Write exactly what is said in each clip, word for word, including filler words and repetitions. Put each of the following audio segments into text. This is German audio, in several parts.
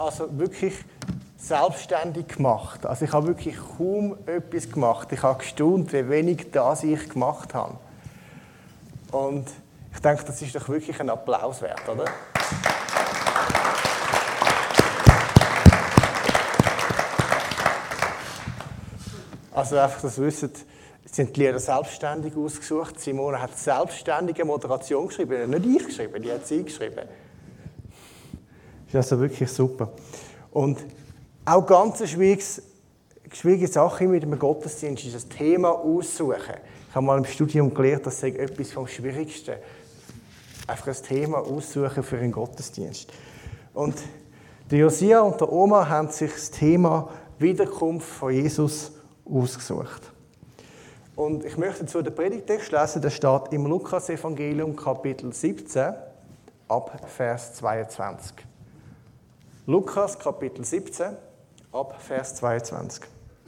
also wirklich selbstständig gemacht. Also ich habe wirklich kaum etwas gemacht. Ich habe gestaunt, wie wenig das ich gemacht habe. Und ich denke, das ist doch wirklich ein Applaus wert, oder? Also einfach, dass ihr wisst, sind die Lieder selbstständig ausgesucht. Simone hat selbstständige Moderation geschrieben, nicht ich geschrieben, die hat sie geschrieben. Das ist also wirklich super. Und auch ganz eine schwierige, schwierige Sache mit dem Gottesdienst ist das Thema aussuchen. Ich habe mal im Studium gelernt, das sei etwas vom Schwierigsten. Einfach ein Thema aussuchen für einen Gottesdienst. Und der Josia und der Oma haben sich das Thema Wiederkunft von Jesus ausgesucht. Und ich möchte dazu den Predigtext lesen, der steht im Lukas-Evangelium, Kapitel siebzehn, ab Vers zweiundzwanzig. Lukas, Kapitel siebzehn, ab Vers zweiundzwanzig.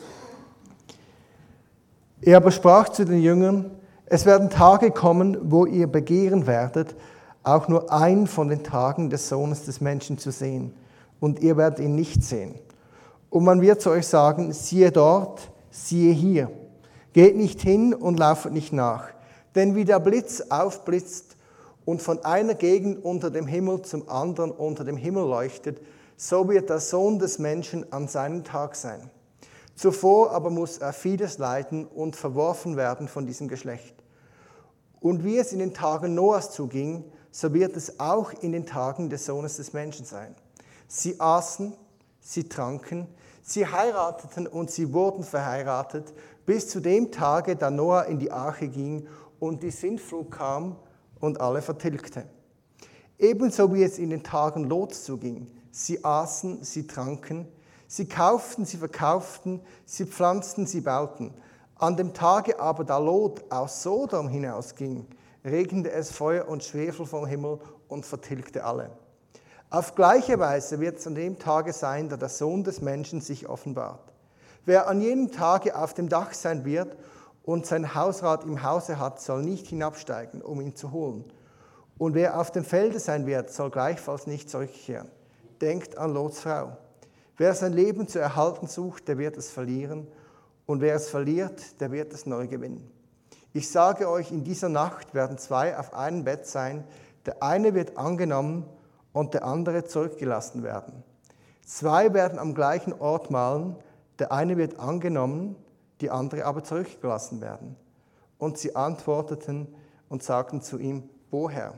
Er aber sprach zu den Jüngern: Es werden Tage kommen, wo ihr begehren werdet, auch nur einen von den Tagen des Sohnes des Menschen zu sehen, und ihr werdet ihn nicht sehen. Und man wird zu euch sagen: Siehe dort, siehe hier. Geht nicht hin und laufet nicht nach. Denn wie der Blitz aufblitzt und von einer Gegend unter dem Himmel zum anderen unter dem Himmel leuchtet, so wird der Sohn des Menschen an seinem Tag sein. Zuvor aber muss er vieles leiden und verworfen werden von diesem Geschlecht. Und wie es in den Tagen Noahs zuging, so wird es auch in den Tagen des Sohnes des Menschen sein. Sie aßen, sie tranken, sie heirateten und sie wurden verheiratet, bis zu dem Tage, da Noah in die Arche ging und die Sintflut kam und alle vertilgte. Ebenso wie es in den Tagen Lots zuging. Sie aßen, sie tranken, sie kauften, sie verkauften, sie pflanzten, sie bauten. An dem Tage aber, da Lot aus Sodom hinausging, regnete es Feuer und Schwefel vom Himmel und vertilgte alle. Auf gleiche Weise wird es an dem Tage sein, da der Sohn des Menschen sich offenbart. Wer an jenem Tage auf dem Dach sein wird und sein Hausrat im Hause hat, soll nicht hinabsteigen, um ihn zu holen. Und wer auf dem Felde sein wird, soll gleichfalls nicht zurückkehren. Denkt an Lots Frau. Wer sein Leben zu erhalten sucht, der wird es verlieren. Und wer es verliert, der wird es neu gewinnen. Ich sage euch, in dieser Nacht werden zwei auf einem Bett sein. Der eine wird angenommen und der andere zurückgelassen werden. Zwei werden am gleichen Ort mahlen. Der eine wird angenommen, die andere aber zurückgelassen werden. Und sie antworteten und sagten zu ihm: Woher?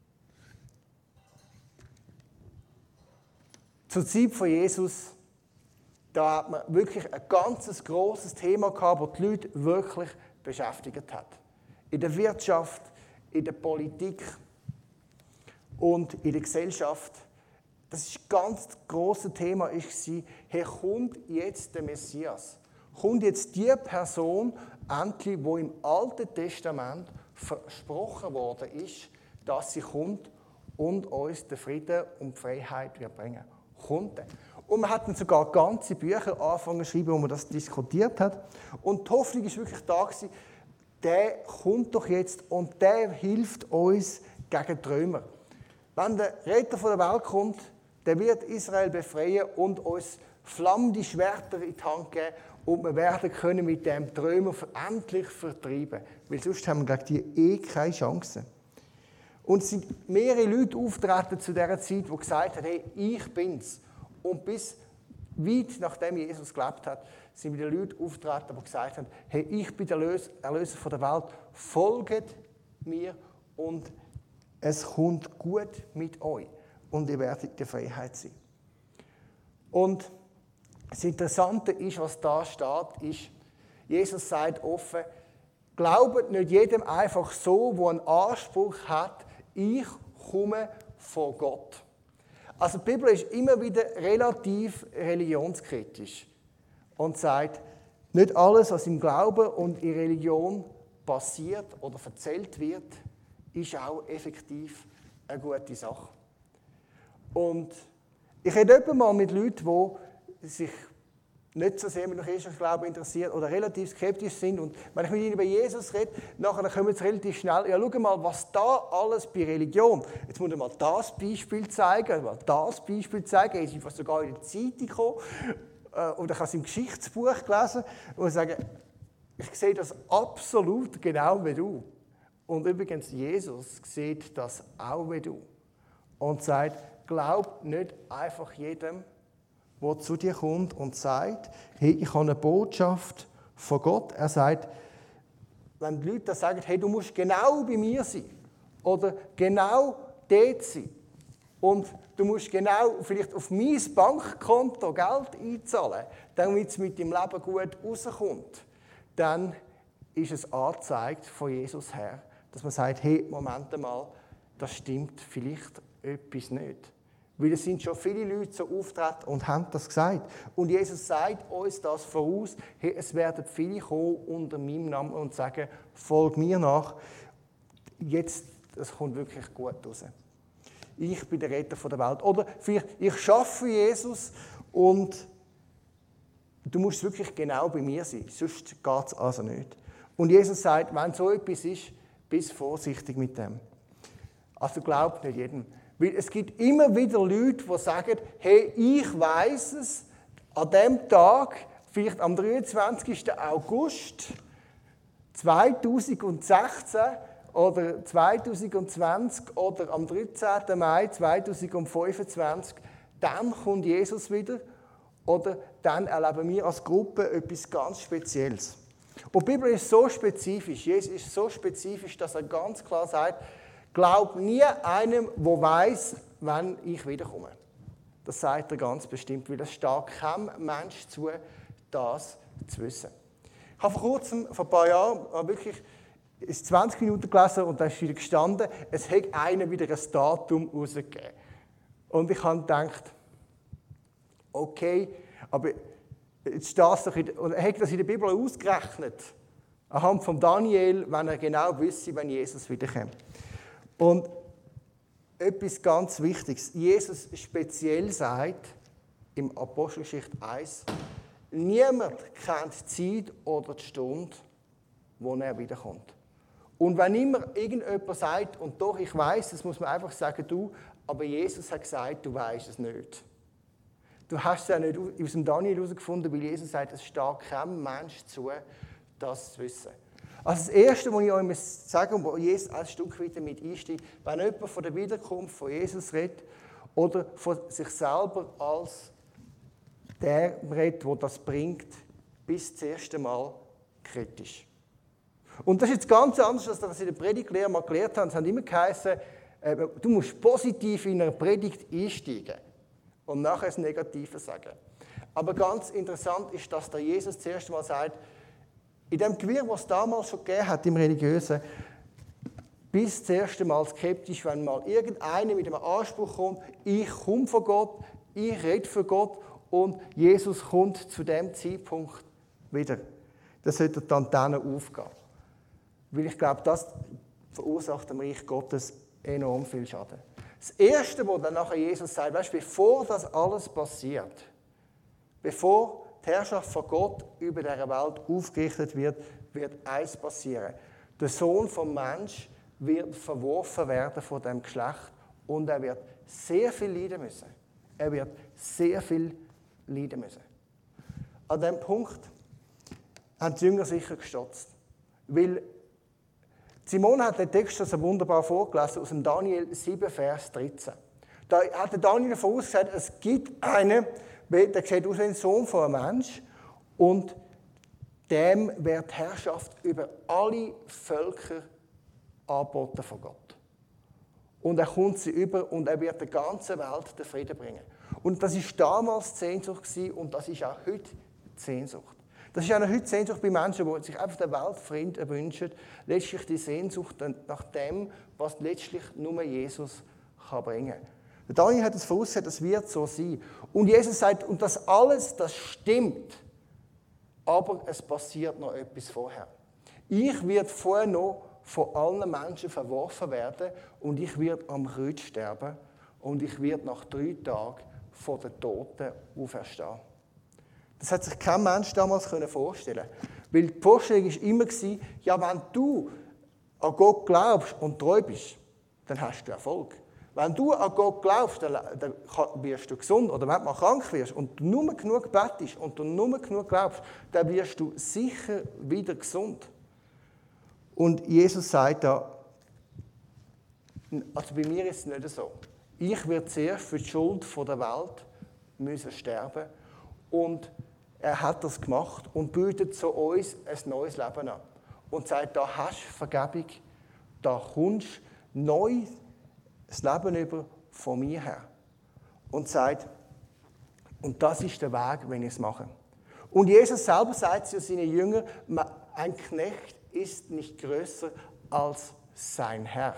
Zur Zeit von Jesus, da hat man wirklich ein ganz grosses Thema gehabt, das die Leute wirklich beschäftigt hat. In der Wirtschaft, in der Politik und in der Gesellschaft. Das ist ein ganz grosses Thema. Hey, kommt jetzt der Messias? Kommt jetzt die Person endlich, die im Alten Testament versprochen worden ist, dass sie kommt und uns den Frieden und die Freiheit wird bringen? Kommt er? Und man hat dann sogar ganze Bücher angefangen zu schreiben, wo man das diskutiert hat. Und die Hoffnung war wirklich da gewesen, der kommt doch jetzt und der hilft uns gegen die Römer. Wenn der Retter von der Welt kommt, der wird Israel befreien und uns flammende Schwerter in die Hand geben und wir werden können mit dem Trömer endlich vertreiben. Weil sonst haben wir gegen die eh keine Chance. Und es sind mehrere Leute auftreten zu dieser Zeit, die gesagt haben: Hey, ich bin's. Und bis weit nachdem Jesus gelebt hat, sind wieder Leute auftreten, die gesagt haben: Hey, ich bin der Erlöser von der Welt. Folgt mir und es kommt gut mit euch. Und ihr werdet in der Freiheit sein. Und das Interessante ist, was da steht, ist, Jesus sagt offen: Glaubt nicht jedem einfach so, der einen Anspruch hat, ich komme von Gott. Also die Bibel ist immer wieder relativ religionskritisch und sagt, nicht alles, was im Glauben und in Religion passiert oder erzählt wird, ist auch effektiv eine gute Sache. Und ich rede etwa mal mit Leuten, die sich nicht so sehr mit dem christlichen Glauben interessiert oder relativ skeptisch sind. Und wenn ich mit ihnen über Jesus rede, nachher kommen sie relativ schnell, ja, schau mal, was da alles bei Religion, jetzt muss ich mal das Beispiel zeigen, mal das Beispiel zeigen, ist einfach sogar in der Zeitung gekommen, oder ich habe es im Geschichtsbuch gelesen und sage, ich sehe das absolut genau wie du. Und übrigens, Jesus sieht das auch wie du. Und sagt, glaub nicht einfach jedem, der zu dir kommt und sagt, hey, ich habe eine Botschaft von Gott. Er sagt, wenn die Leute das sagen, hey, du musst genau bei mir sein oder genau dort sein und du musst genau vielleicht auf mein Bankkonto Geld einzahlen, damit es mit deinem Leben gut rauskommt, dann ist es angezeigt von Jesus her, dass man sagt, hey, Moment einmal, das stimmt vielleicht etwas nicht. Weil es sind schon viele Leute so auftreten und haben das gesagt. Und Jesus sagt uns das voraus, hey, es werden viele kommen unter meinem Namen und sagen, folg mir nach. Jetzt, das kommt wirklich gut raus. Ich bin der Retter der Welt. Oder vielleicht, ich schaffe Jesus und du musst wirklich genau bei mir sein, sonst geht es also nicht. Und Jesus sagt, wenn so etwas ist, bist vorsichtig mit dem. Also glaubt nicht jedem. Weil es gibt immer wieder Leute, die sagen, hey, ich weiss es, an dem Tag, vielleicht am dreiundzwanzigsten August zweitausendsechzehn oder zweitausendzwanzig oder am dreizehnten Mai zweitausendfünfundzwanzig, dann kommt Jesus wieder oder dann erleben wir als Gruppe etwas ganz Spezielles. Und die Bibel ist so spezifisch, Jesus ist so spezifisch, dass er ganz klar sagt, glaub nie einem, der weiss, wann ich wiederkomme. Das sagt er ganz bestimmt, weil es steht keinem Mensch zu, das zu wissen. Ich habe vor kurzem, vor ein paar Jahren, wirklich zwanzig Minuten gelesen und da ist wieder gestanden, es hat einer wieder ein Datum rausgegeben. Und ich habe gedacht, okay, aber jetzt steht es doch in der, und er hat das in der Bibel ausgerechnet, anhand von Daniel, wenn er genau wüsste, wenn Jesus wiederkommt. Und etwas ganz Wichtiges, Jesus speziell sagt, im Apostelgeschichte eins, niemand kennt die Zeit oder die Stunde, wo er wiederkommt. Und wenn immer irgendjemand sagt, und doch, ich weiß, das muss man einfach sagen, du, aber Jesus hat gesagt, du weißt es nicht. Du hast es ja nicht aus dem Daniel herausgefunden, weil Jesus sagt, es steht keinem Mensch zu, das zu wissen. Also das Erste, was ich euch sagen muss, wo Jesus ein Stück weiter mit einsteigt, wenn jemand von der Wiederkunft von Jesus redet oder von sich selber als der redet, der das bringt, bis das erste Mal kritisch. Und das ist jetzt ganz anders, als das in der Predigtlehre mal gelernt haben. Es hat immer geheißen, äh, du musst positiv in einer Predigt einsteigen und nachher das Negative sagen. Aber ganz interessant ist, dass der Jesus das erste Mal sagt, in dem Gewirr, was es damals schon gegeben hat, im Religiösen, bis das erste Mal skeptisch, wenn mal irgendeiner mit einem Anspruch kommt, ich komme von Gott, ich rede für Gott und Jesus kommt zu dem Zeitpunkt wieder. Das sollte dann dann aufgehen. Weil ich glaube, das verursacht dem Reich Gottes enorm viel Schaden. Das Erste, was dann nachher Jesus sagt, weißt, bevor das alles passiert, bevor die Herrschaft von Gott über dieser Welt aufgerichtet wird, wird eins passieren. Der Sohn vom Mensch wird verworfen werden von dem Geschlecht und er wird sehr viel leiden müssen. Er wird sehr viel leiden müssen. An diesem Punkt haben die Jünger sicher gestutzt. Weil Simon hat den Text so wunderbar vorgelesen aus dem Daniel sieben, Vers dreizehn. Da hat der Daniel vorausgesagt, es gibt einen, der sieht aus wie ein Sohn von einem Mensch und dem wird die Herrschaft über alle Völker angeboten von Gott. Und er kommt sie über und er wird der ganzen Welt den Frieden bringen. Und das war damals die Sehnsucht und das ist auch heute die Sehnsucht. Das ist auch heute die Sehnsucht bei Menschen, die sich einfach den Weltfrieden wünschen, letztlich die Sehnsucht nach dem, was letztlich nur Jesus kann bringen kann. Daniel hat es vorausgesagt, das wird so sein. Und Jesus sagt, und das alles, das stimmt, aber es passiert noch etwas vorher. Ich werde vorher noch von allen Menschen verworfen werden und ich werde am Kreuz sterben und ich werde nach drei Tagen von den Toten auferstehen. Das hat sich kein Mensch damals vorstellen können. Weil die Vorstellung war immer, ja, wenn du an Gott glaubst und treu bist, dann hast du Erfolg. Wenn du an Gott glaubst, dann, dann wirst du gesund. Oder wenn du mal krank wirst und du nur genug bettest und du nur genug glaubst, dann wirst du sicher wieder gesund. Und Jesus sagt da, also bei mir ist es nicht so. Ich werde zuerst für die Schuld der Welt müssen sterben. Und er hat das gemacht und bietet zu uns ein neues Leben an. Und sagt, da hast du Vergebung, da kommst du neu das Leben über von mir her. Und sagt, und das ist der Weg, wenn ich es mache. Und Jesus selber sagt zu seinen Jüngern, ein Knecht ist nicht größer als sein Herr.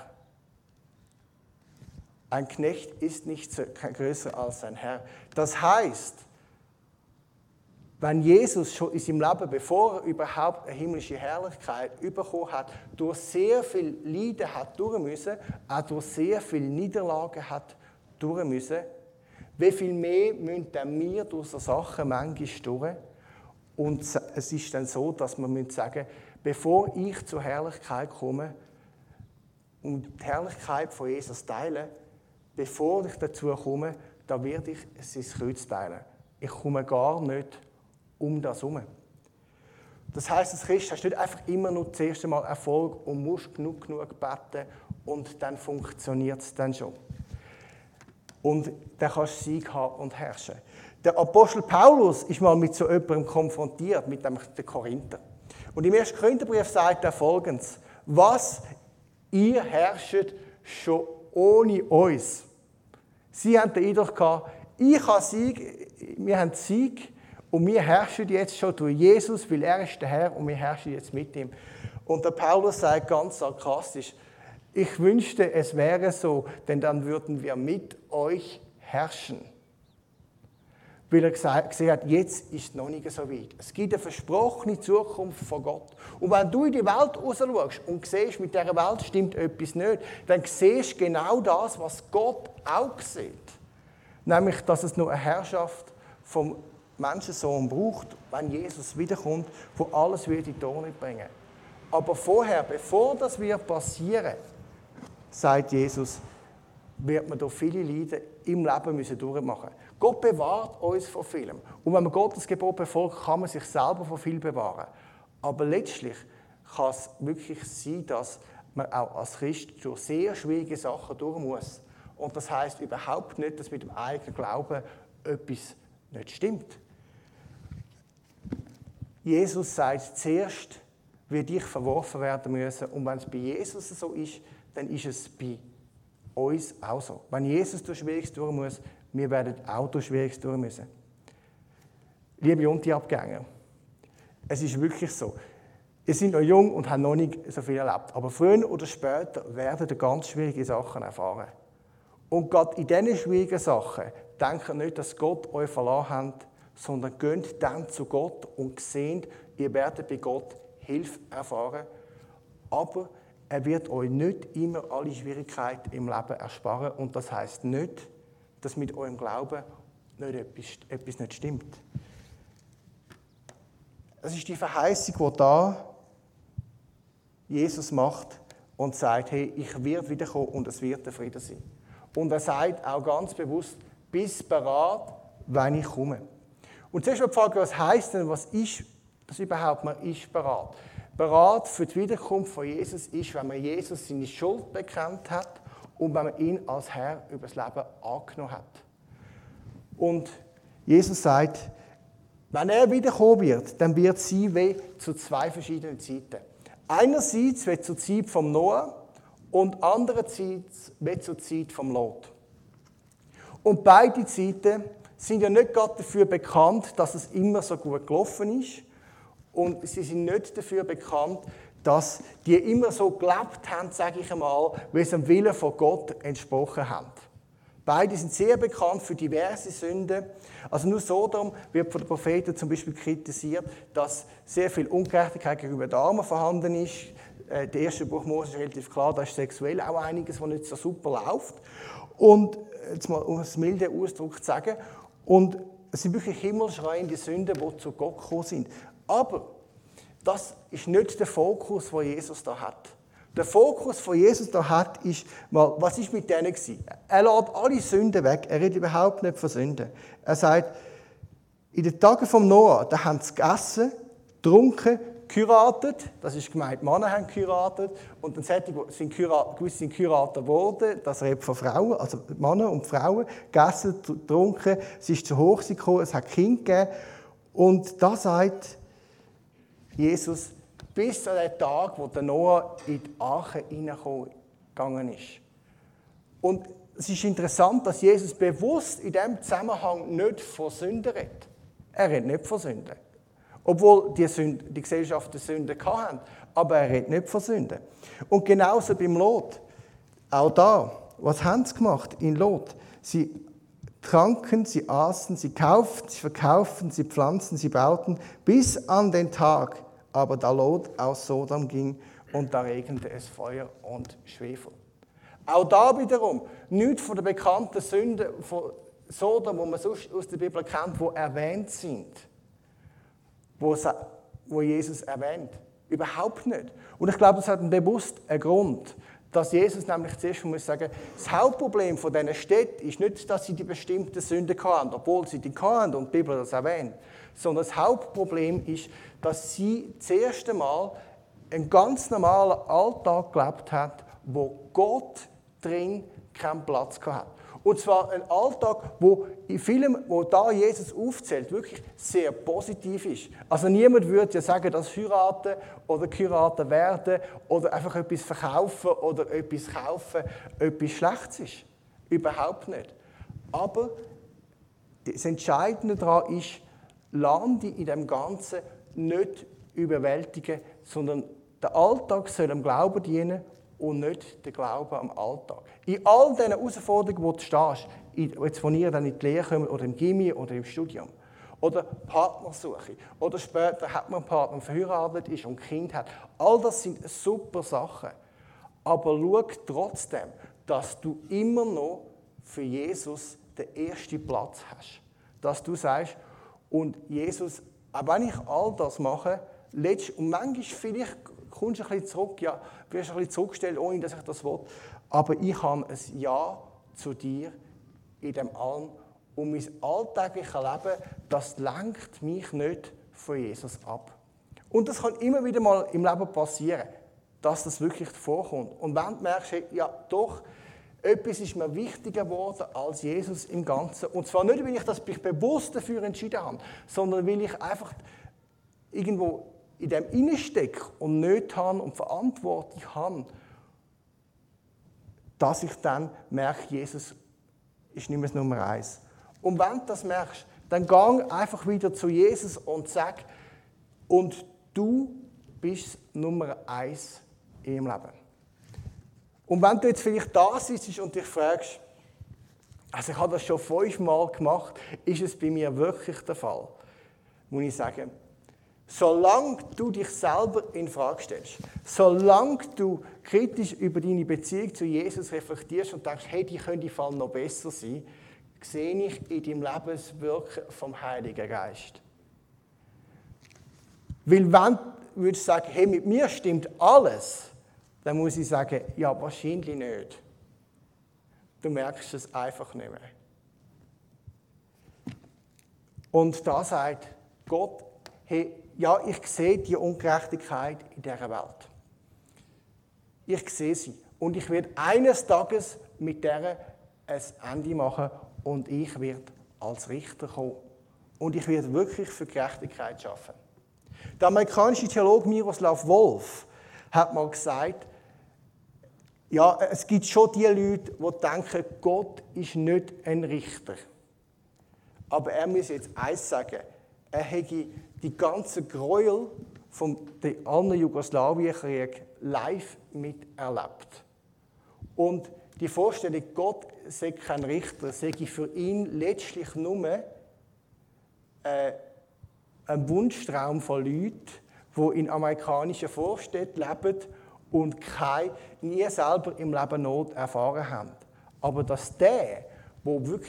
Ein Knecht ist nicht größer als sein Herr. Das heißt, wenn Jesus schon in seinem Leben, bevor er überhaupt eine himmlische Herrlichkeit bekommen hat, durch sehr viel Leiden hat durch müssen, auch durch sehr viele Niederlagen hat durch müssen, wie viel mehr müssen wir durch so Sachen manchmal durch? Und es ist dann so, dass man sagen müssen, bevor ich zur Herrlichkeit komme und die Herrlichkeit von Jesus teile, bevor ich dazu komme, da werde ich sein Kreuz teilen. Ich komme gar nicht um das herum. Das heisst, als Christ hast du nicht einfach immer nur das erste Mal Erfolg und musst genug, genug beten und dann funktioniert es dann schon. Und dann kannst du Sieg haben und herrschen. Der Apostel Paulus ist mal mit so jemandem konfrontiert, mit dem Korinther. Und im ersten Korintherbrief sagt er Folgendes: Was ihr herrscht schon ohne uns. Sie haben den Eindruck gehabt, ich habe Sieg, wir haben Sieg und wir herrschen jetzt schon durch Jesus, weil er ist der Herr und wir herrschen jetzt mit ihm. Und der Paulus sagt ganz sarkastisch, ich wünschte, es wäre so, denn dann würden wir mit euch herrschen. Weil er gesehen hat, jetzt ist es noch nicht so weit. Es gibt eine versprochene Zukunft von Gott. Und wenn du in die Welt raus schaust und siehst, mit dieser Welt stimmt etwas nicht, dann siehst du genau das, was Gott auch sieht. Nämlich, dass es noch eine Herrschaft vom Menschensohn braucht, wenn Jesus wiederkommt, wo alles wird in die Ordnung bringen. Aber vorher, bevor das wird passieren, sagt Jesus, wird man durch viele Leiden im Leben müssen durchmachen. Gott bewahrt uns vor vielem. Und wenn man Gottes Gebot befolgt, kann man sich selber vor viel bewahren. Aber letztlich kann es wirklich sein, dass man auch als Christ durch sehr schwierige Sachen durch muss. Und das heisst überhaupt nicht, dass mit dem eigenen Glauben etwas nicht stimmt. Jesus sagt, zuerst wird ich verworfen werden müssen. Und wenn es bei Jesus so ist, dann ist es bei uns auch so. Wenn Jesus durch Schwieriges durch muss, wir werden auch durch Schwieriges durch müssen. Liebe Junti-Abgänger, es ist wirklich so. Ihr seid noch jung und habt noch nicht so viel erlebt. Aber früher oder später werden ihr ganz schwierige Sachen erfahren. Und gerade in diesen schwierigen Sachen denkt nicht, dass Gott euch verlassen hat, sondern geht dann zu Gott und seht, ihr werdet bei Gott Hilfe erfahren. Aber er wird euch nicht immer alle Schwierigkeiten im Leben ersparen. Und das heisst nicht, dass mit eurem Glauben nicht etwas, etwas nicht stimmt. Das ist die Verheißung, die da Jesus macht und sagt, hey, ich werde wiederkommen und es wird der Friede sein. Und er sagt auch ganz bewusst, bist bereit, wenn ich komme. Und zuerst mal die Frage, was heisst denn, was ist das überhaupt? Man ist bereit. Bereit für die Wiederkunft von Jesus ist, wenn man Jesus seine Schuld bekannt hat und wenn man ihn als Herr über das Leben angenommen hat. Und Jesus sagt, wenn er wiederkommen wird, dann wird sie wie zu zwei verschiedenen Zeiten. Einerseits wie zur Zeit vom Noah und andererseits wie zur Zeit vom Lot. Und beide Zeiten sind ja nicht gerade dafür bekannt, dass es immer so gut gelaufen ist. Und sie sind nicht dafür bekannt, dass die immer so gelebt haben, sage ich einmal, wie es dem Willen von Gott entsprochen haben. Beide sind sehr bekannt für diverse Sünden. Also nur Sodom wird von den Propheten zum Beispiel kritisiert, dass sehr viel Ungerechtigkeit gegenüber den Armen vorhanden ist. Der erste Buch Mose ist relativ klar, da ist sexuell auch einiges, was nicht so super läuft. Und jetzt mal um es milde Ausdruck zu sagen. Und es sind wirklich himmelschreiende Sünden, die zu Gott gekommen sind. Aber das ist nicht der Fokus, den Jesus da hat. Der Fokus, den Jesus da hat, ist, mal, was ist mit denen gewesen? Er lässt alle Sünden weg, er redet überhaupt nicht von Sünden. Er sagt, in den Tagen vom Noah, da haben sie gegessen, getrunken, geheiratet, das ist gemeint, Männer haben geheiratet, und dann sind gewisse sind geheiratet worden, das redet von Frauen, also Männer und Frauen, gegessen, getrunken, es ist zu hoch gekommen, es hat Kinder gegeben, und da sagt Jesus, bis an den Tag, wo der Noah in die Arche hineingegangen ist. Und es ist interessant, dass Jesus bewusst in diesem Zusammenhang nicht von Sünden redet. Er redet nicht von Sünden. Obwohl die, Sünde, die Gesellschaft die Sünden hatten, aber er redet nicht von Sünden. Und genauso beim Lot. Auch da, was haben sie gemacht in Lot? Sie tranken, sie aßen, sie kauften, sie verkauften, sie pflanzten, sie bauten, bis an den Tag, aber da Lot aus Sodom ging und da regnete es Feuer und Schwefel. Auch da wiederum, nichts von den bekannten Sünden von Sodom, die man sonst aus der Bibel kennt, die erwähnt sind, wo Jesus erwähnt. Überhaupt nicht. Und ich glaube, das hat einen bewussten Grund, dass Jesus nämlich zuerst muss sagen, das Hauptproblem von diesen Städten ist nicht, dass sie die bestimmten Sünden hatten, obwohl sie die hatten und die Bibel das erwähnt, sondern das Hauptproblem ist, dass sie das erste Mal einen ganz normalen Alltag gelebt hat, wo Gott drin keinen Platz hatte. Und zwar ein Alltag, wo in vielem, wo da Jesus aufzählt, wirklich sehr positiv ist. Also niemand würde ja sagen, dass heiraten oder geheiratet werden oder einfach etwas verkaufen oder etwas kaufen etwas Schlechtes ist. Überhaupt nicht. Aber das Entscheidende daran ist, lass dich in dem Ganzen nicht überwältigen, sondern der Alltag soll dem Glauben dienen und nicht der Glaube am Alltag. In all diesen Herausforderungen, wo du stehst, jetzt von ihr dann in die Lehre kommen, oder im Gimmi oder im Studium, oder Partnersuche, oder später hat man einen Partner, verheiratet ist und ein Kind hat, all das sind super Sachen. Aber schau trotzdem, dass du immer noch für Jesus den ersten Platz hast. Dass du sagst, und Jesus, auch wenn ich all das mache, letztlich, und manchmal vielleicht kommst du ein bisschen zurück, ja, wirst ein bisschen zurückgestellt, ohne dass ich das will, aber ich habe ein Ja zu dir in dem allem und mein alltägliches Leben, das lenkt mich nicht von Jesus ab. Und das kann immer wieder mal im Leben passieren, dass das wirklich vorkommt. Und wenn du merkst, hey, ja doch, etwas ist mir wichtiger geworden als Jesus im Ganzen. Und zwar nicht, weil ich das mich bewusst dafür entschieden habe, sondern weil ich einfach irgendwo in dem Innenstecke und nicht habe und Verantwortung habe, dass ich dann merke, Jesus ist nicht mehr das Nummer eins. Und wenn du das merkst, dann geh einfach wieder zu Jesus und sag, und du bist Nummer eins im Leben. Und wenn du jetzt vielleicht da sitzt und dich fragst, also ich habe das schon fünfmal gemacht, ist es bei mir wirklich der Fall? Muss ich sagen, solange du dich selber in Frage stellst, solange du kritisch über deine Beziehung zu Jesus reflektierst und denkst, hey, die könnte im Fall noch besser sein, sehe ich in deinem Leben das Wirken vom Heiligen Geist. Weil wenn du würdest sagen, hey, mit mir stimmt alles, dann muss ich sagen, ja, wahrscheinlich nicht. Du merkst es einfach nicht mehr. Und da sagt Gott, hey, ja, ich sehe die Ungerechtigkeit in dieser Welt. Ich sehe sie. Und ich werde eines Tages mit der ein Ende machen und ich werde als Richter kommen. Und ich werde wirklich für Gerechtigkeit schaffen. Der amerikanische Theologe Miroslav Volf hat mal gesagt, ja, es gibt schon die Leute, die denken, Gott ist nicht ein Richter. Aber er muss jetzt eins sagen, er hätte die ganzen Gräuel vom anderen Jugoslawienkrieg live miterlebt. Und die Vorstellung, Gott sei kein Richter, sei für ihn letztlich nur äh, ein Wunschtraum von Leuten, die in amerikanischen Vorstädten leben und keine, nie selber im Leben Not erfahren haben. Aber dass der, der wirklich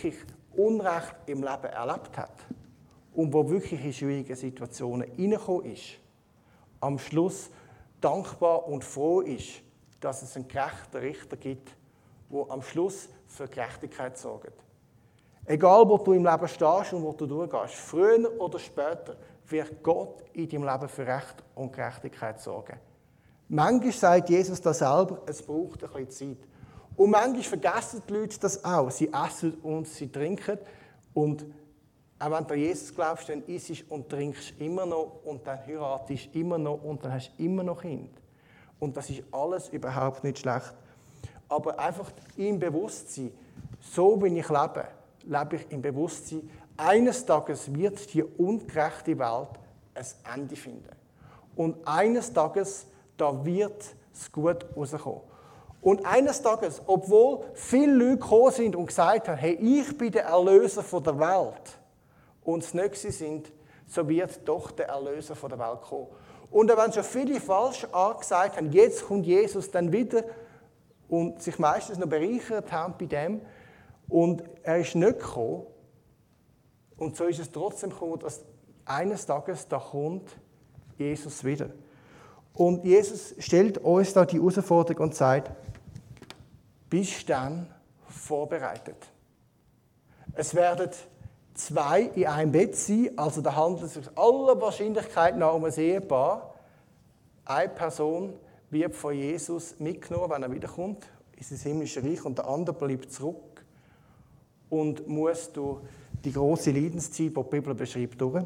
Unrecht im Leben erlebt hat und wo wirklich in schwierige Situationen hineingekommen ist, am Schluss dankbar und froh ist, dass es einen gerechten Richter gibt, der am Schluss für Gerechtigkeit sorgt. Egal, wo du im Leben stehst und wo du durchgehst, früher oder später wird Gott in deinem Leben für Recht und Gerechtigkeit sorgen. Manchmal sagt Jesus das selber, es braucht ein bisschen Zeit. Und manchmal vergessen die Leute das auch. Sie essen und sie trinken. Und auch wenn du an Jesus glaubst, dann isst und trinkst immer noch und dann heiratest immer noch und dann hast du immer noch Kind. Und das ist alles überhaupt nicht schlecht. Aber einfach im Bewusstsein, so wie ich lebe, lebe ich im Bewusstsein, eines Tages wird die ungerechte Welt ein Ende finden. Und eines Tages, da wird es gut rauskommen. Und eines Tages, obwohl viele Leute gekommen sind und gesagt haben, hey, ich bin der Erlöser der Welt, und es nicht sind, so wird doch der Erlöser der Welt kommen. Und wenn schon viele falsch angesagt haben, jetzt kommt Jesus dann wieder und sich meistens noch bereichert haben bei dem, und er ist nicht gekommen, und so ist es trotzdem gekommen, dass eines Tages da kommt Jesus wieder. Und Jesus stellt uns da die Herausforderung und sagt, bist du dann vorbereitet? Es werden zwei in einem Bett sein, also da handelt es sich aller Wahrscheinlichkeit nach um ein Ehepaar. Eine Person wird von Jesus mitgenommen, wenn er wiederkommt, in sein himmlisches Reich, und der andere bleibt zurück und muss durch die grosse Leidenszeit, die die Bibel beschreibt, durch.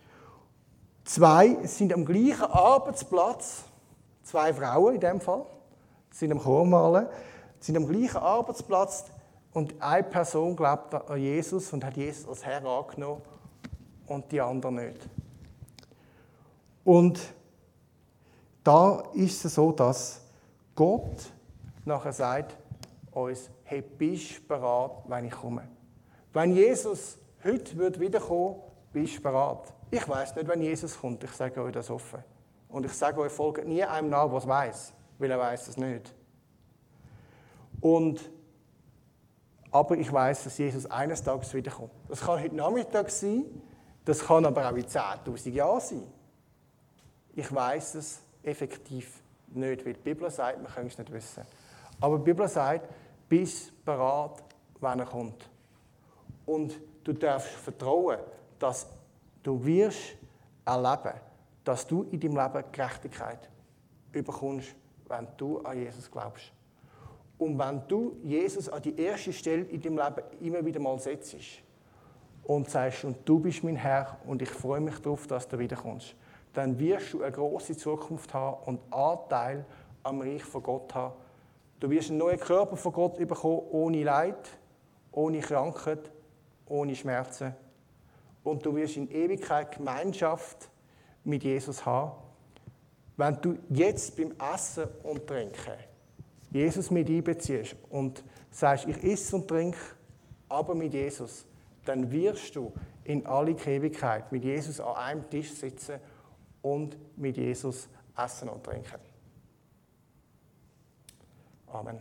Zwei sind am gleichen Arbeitsplatz, zwei Frauen in dem Fall, sind am Chormalen, sind am gleichen Arbeitsplatz, und eine Person glaubt an Jesus und hat Jesus als Herr angenommen und die andere nicht. Und da ist es so, dass Gott nachher sagt uns, hey, bist du bereit, wenn ich komme? Wenn Jesus heute wiederkommen würde, bist du bereit? Ich weiss nicht, wenn Jesus kommt, ich sage euch das offen. Und ich sage euch, folgt nie einem nach, der es weiss, weil er weiss es nicht. Und, aber ich weiss, dass Jesus eines Tages wiederkommt. Das kann heute Nachmittag sein, das kann aber auch in zehntausend Jahren sein. Ich weiss es effektiv nicht, weil die Bibel sagt, wir können es nicht wissen. Aber die Bibel sagt, bist bereit, wenn er kommt. Und du darfst vertrauen, dass du wirst erleben, dass du in deinem Leben Gerechtigkeit bekommst, wenn du an Jesus glaubst. Und wenn du Jesus an die erste Stelle in deinem Leben immer wieder mal setzt und sagst, und du bist mein Herr und ich freue mich darauf, dass du wiederkommst, dann wirst du eine grosse Zukunft haben und Anteil am Reich von Gott haben. Du wirst einen neuen Körper von Gott bekommen, ohne Leid, ohne Krankheit, ohne Schmerzen. Und du wirst in Ewigkeit Gemeinschaft mit Jesus haben, wenn du jetzt beim Essen und Trinken Jesus mit einbeziehst und sagst, ich esse und trinke, aber mit Jesus, dann wirst du in alle Ewigkeit mit Jesus an einem Tisch sitzen und mit Jesus essen und trinken. Amen.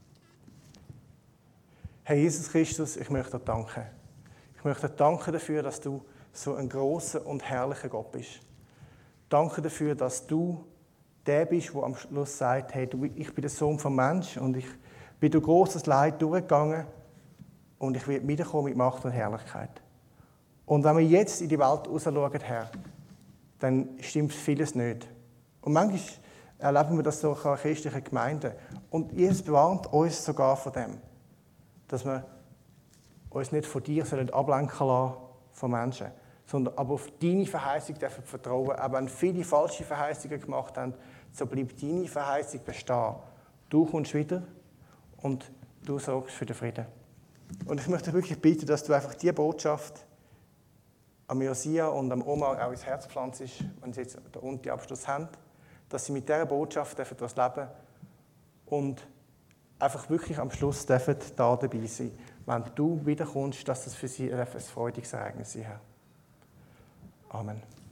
Herr Jesus Christus, ich möchte dir danken. Ich möchte dir danken dafür, dass du so ein grosser und herrlicher Gott bist. Danke dafür, dass du der bist, der am Schluss sagt, hey, du, ich bin der Sohn vom Menschen und ich bin durch grosses Leid durchgegangen und ich werde wiederkommen mit Macht und Herrlichkeit. Und wenn wir jetzt in die Welt rausschauen, Herr, dann stimmt vieles nicht. Und manchmal erleben wir das so in christlichen Gemeinden. Und Jesus bewarnt uns sogar von dem, dass wir uns nicht von dir ablenken lassen, von Menschen, sondern aber auf deine Verheißung dürfen vertrauen. Auch wenn viele falsche Verheißungen gemacht haben, so bleibt deine Verheißung bestehen. Du kommst wieder und du sorgst für den Frieden. Und ich möchte dich wirklich bitten, dass du einfach diese Botschaft am Josia und am Omar auch ins Herz pflanzt, wenn sie jetzt den Unti-Abschluss haben, dass sie mit dieser Botschaft dürfen das Leben und einfach wirklich am Schluss dürfen da dabei sein. Wenn du wiederkommst, dass das für sie ein freudiges Ereignis sein. Amen.